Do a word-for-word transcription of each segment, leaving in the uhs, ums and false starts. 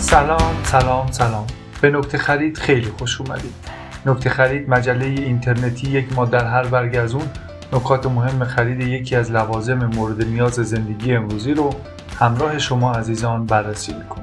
سلام سلام سلام به نکته خرید خیلی خوش اومدید. نکته خرید مجله اینترنتی یک ما در هر برگ از اون نکات مهم خرید یکی از لوازم مورد نیاز زندگی امروزی رو همراه شما عزیزان بررسی می‌کنه.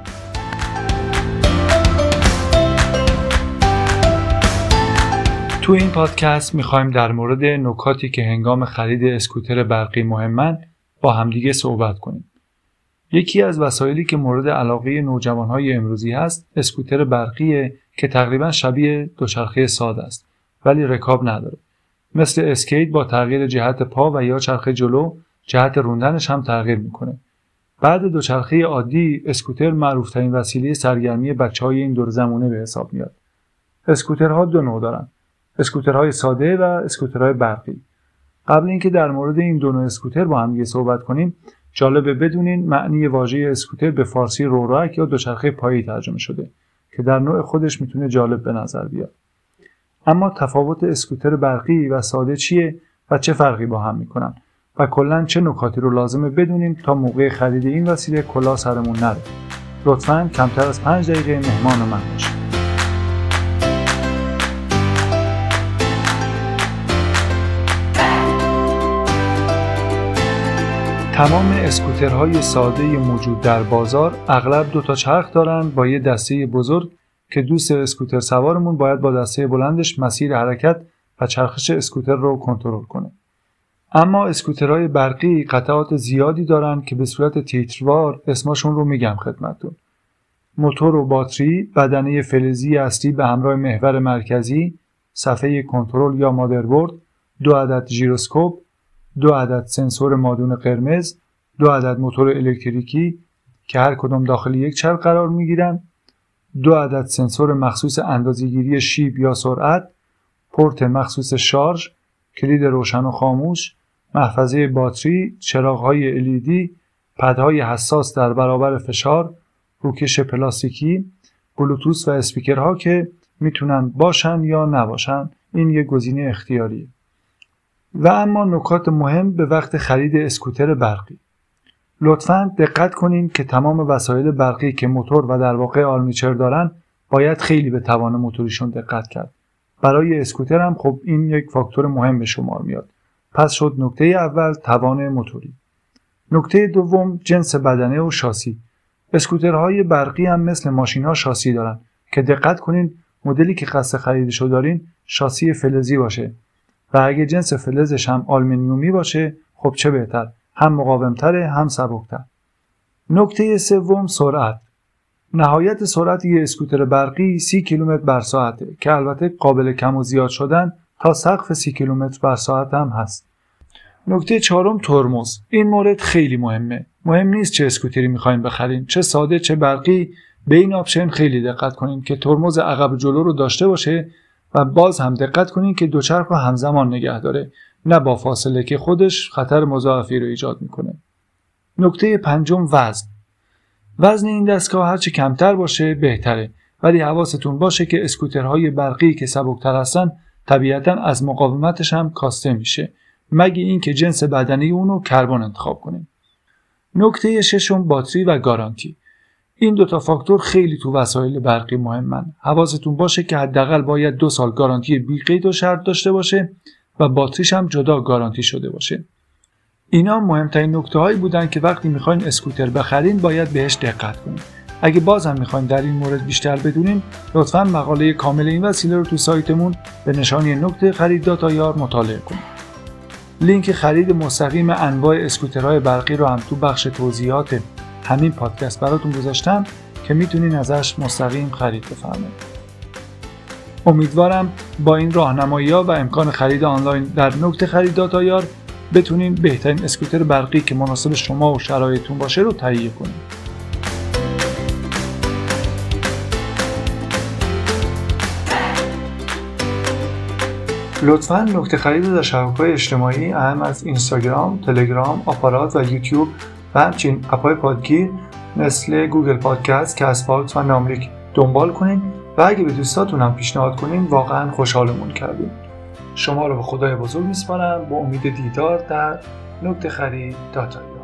تو این پادکست می‌خوایم در مورد نکاتی که هنگام خرید اسکوتر برقی مهمن با همدیگه صحبت کنیم. یکی از وسایلی که مورد علاقه نوجوان‌های امروزی هست اسکوتر برقیه که تقریباً شبیه دوچرخه ساده است ولی رکاب نداره. مثل اسکیت با تغییر جهت پا و یا چرخه جلو جهت روندنش هم تغییر میکنه. بعد دوچرخه عادی اسکوتر معروف‌ترین وسیله سرگرمی بچه‌های این دور زمانه به حساب میاد. اسکوترها دو نوع دارن. اسکوترهای ساده و اسکوترهای برقی. قبل اینکه در مورد این دو نوع اسکوتر با هم دیگه صحبت کنیم جالبه بدونین معنی واژه اسکوتر به فارسی رورک یا دوچرخه پایی ترجمه شده که در نوع خودش میتونه جالب به نظر بیاد. اما تفاوت اسکوتر برقی و ساده چیه و چه فرقی با هم میکنن و کلاً چه نکاتی رو لازمه بدونیم تا موقع خرید این وسیله کلاه سرمون نره. لطفاً کمتر از پنج دقیقه مهمان من باشید. تمام اسکوترهای ساده موجود در بازار اغلب دو تا چرخ دارن با یه دسته بزرگ که دوست اسکوتر سوارمون باید با دسته بلندش مسیر حرکت و چرخش اسکوتر رو کنترل کنه. اما اسکوترهای برقی قطعات زیادی دارن که به صورت تیتروار اسمشون رو میگم خدمتتون. موتور و باتری، بدنه فلزی اصلی به همراه محور مرکزی، صفحه کنترل یا مادربرد، دو عدد ژیروسکوپ، دو عدد سنسور مادون قرمز، دو عدد موتور الکتریکی که هر کدام داخل یک چرخ قرار میگیرن، دو عدد سنسور مخصوص اندازه‌گیری شیب یا سرعت، پورت مخصوص شارژ، کلید روشن و خاموش، محفظه باتری، چراغ‌های ال ای دی، پدهای حساس در برابر فشار، روکش پلاستیکی، بلوتوث و اسپیکرها که میتونن باشن یا نباشن. این یک گزینه اختیاریه. و اما نکات مهم به وقت خرید اسکوتر برقی. لطفاً دقت کنین که تمام وسایل برقی که موتور و در واقع آرمیچر دارن باید خیلی به توان موتوریشون دقت کرد. برای اسکوتر هم خب این یک فاکتور مهم به شمار میاد. پس شد نکته اول توان موتوری. نکته دوم جنس بدنه و شاسی. اسکوترهای برقی هم مثل ماشین‌ها شاسی دارن که دقت کنین مدلی که قصد خریدشو دارین شاسی فلزی باشه. و اگه جنس فلزش هم آلومینیومی باشه خب چه بهتر، هم مقاومتره هم سبکتر. نکته سوم سرعت. نهایت سرعت یه اسکوتر برقی سی کیلومتر بر ساعته که البته قابل کم و زیاد شدن تا سقف سی کیلومتر بر ساعت هم هست. نکته چهارم ترمز. این مورد خیلی مهمه. مهم نیست چه اسکوتری میخواین بخرین، چه ساده چه برقی، به این آپشن خیلی دقت کنین که ترمز عقب و جلو رو داشته باشه و باز هم دقت کنین که دوچرخ رو همزمان نگه داره، نه با فاصله که خودش خطر مضاعفی رو ایجاد میکنه. نکته پنجم وزن. وزن این دستگاه هرچی کمتر باشه بهتره، ولی حواستون باشه که اسکوترهای برقی که سبکتر هستن طبیعتاً از مقاومتش هم کاسته میشه، مگه این که جنس بدنی اونو کربن انتخاب کنین. نکته ششم باتری و گارانتی. این دوتا فاکتور خیلی تو وسایل برقی مهمن. حواستون باشه که حداقل باید دو سال گارانتی بی قید و شرط داشته باشه و باتریش هم جدا گارانتی شده باشه. اینا مهمترین نکته هایی بودن که وقتی میخواین اسکوتر بخرین باید بهش دقت کنین. اگه بازم میخواین در این مورد بیشتر بدونین لطفاً مقاله کامل این وسیله رو تو سایتمون به نشانی نکته خرید داتایار مطالعه کنین. لینک خرید مستقیم انواع اسکوترهای برقی رو هم تو بخش توضیحات همین پادکست براتون گذاشتم که میتونین ازش مستقیم خرید بفرمایید. امیدوارم با این راهنمایی‌ها و امکان خرید آنلاین در نکته خرید داتایار بتونین بهترین اسکوتر برقی که مناسب شما و شرایطتون باشه رو تهیه کنید. لطفاً نکته خرید در شبکه‌های اجتماعی اهم از اینستاگرام، تلگرام، آپارات و یوتیوب و همچنین اپ‌های پادگیر مثل گوگل پادکست، کست باکس و ناملیک دنبال کنین و اگه به دوستاتون هم پیشنهاد کنین واقعاً خوشحالمون کردیم. شما رو به خدای بزرگ میسپارم با امید دیدار در نکته خرید داتایار.